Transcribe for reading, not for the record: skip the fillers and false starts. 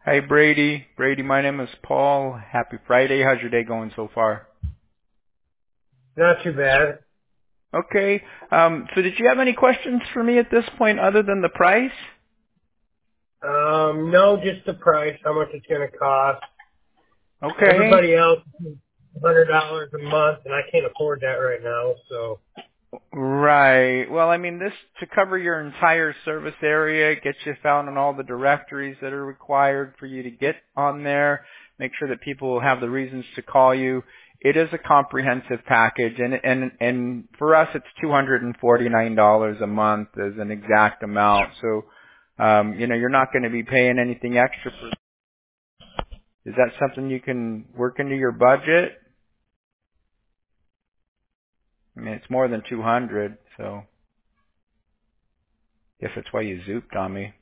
Hi, Brady. Brady, my name is Paul. Happy Friday. How's your day going so far? Not too bad. Okay. So did you have any questions for me at this point other than the price? No, just the price, how much it's going to cost. Okay. Everybody else is $100 a month, and I can't afford that right now. So Right. Well, I mean, this to cover your entire service area, get you found on all the directories that are required for you to get on there, make sure that people will have the reasons to call you. It is a comprehensive package, and for us, it's $249 a month as an exact amount. So, you're not going to be paying anything extra for. Is that something you can work into your budget? I mean, it's more than 200, so. Guess that's why you zooped on me.